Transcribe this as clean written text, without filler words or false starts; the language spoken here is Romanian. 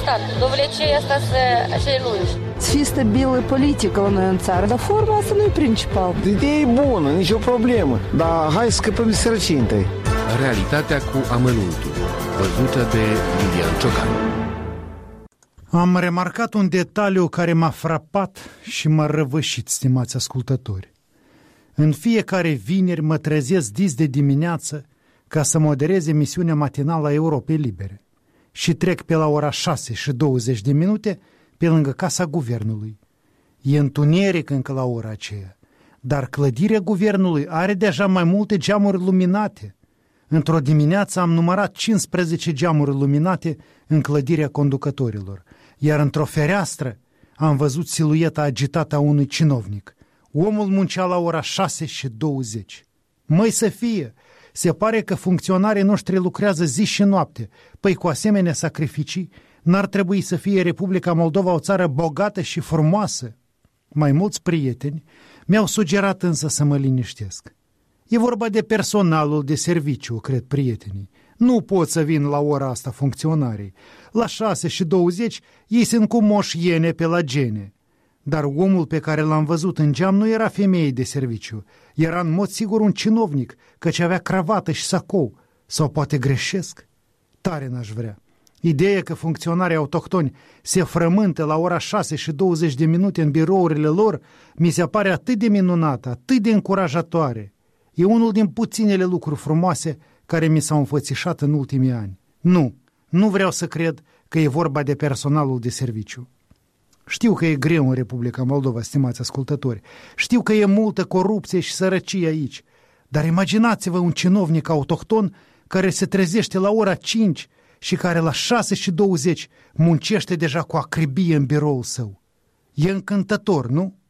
stat. Domnule, ce e asta să lungi? Să fie stabilă politică la noi în țară, dar forma asta nu e principal. Ideea e bună, nicio problemă, dar hai să scăpăm de sărăcie întâi. Realitatea cu amănuntul, văzută de Lilian Ciocan. Am remarcat un detaliu care m-a frapat și m-a răvășit, stimați ascultători. În fiecare vineri mă trezesc dis de dimineață ca să moderez emisiunea matinală a Europei Libere și trec pe la ora 6:20 pe lângă Casa Guvernului. E întuneric încă la ora aceea, dar clădirea Guvernului are deja mai multe geamuri luminate. Într-o dimineață am numărat 15 geamuri luminate în clădirea conducătorilor, iar într-o fereastră am văzut silueta agitată a unui cinovnic. Omul muncea la ora 6:20. Măi să fie! Se pare că funcționarii noștri lucrează zi și noapte. Păi cu asemenea sacrificii n-ar trebui să fie Republica Moldova o țară bogată și frumoasă. Mai mulți prieteni mi-au sugerat însă să mă liniștesc. E vorba de personalul de serviciu, cred prietenii. Nu pot să vin la ora asta funcționarii. La 6:20 ei sunt cu moș iene pe la gene. Dar omul pe care l-am văzut în geam nu era femeie de serviciu. Era în mod sigur un cinovnic, căci avea cravată și sacou. Sau poate greșesc? Tare n-aș vrea. Ideea că funcționarii autohtoni se frământă la ora 6:20 în birourile lor mi se pare atât de minunată, atât de încurajatoare. E unul din puținele lucruri frumoase care mi s-au înfățișat în ultimii ani. Nu vreau să cred că e vorba de personalul de serviciu. Știu că e greu în Republica Moldova, stimați ascultători. Știu că e multă corupție și sărăcie aici. Dar imaginați-vă un cinovnic autohton care se trezește la ora 5 și care la 6:20 muncește deja cu acribie în biroul său. E încântător, nu?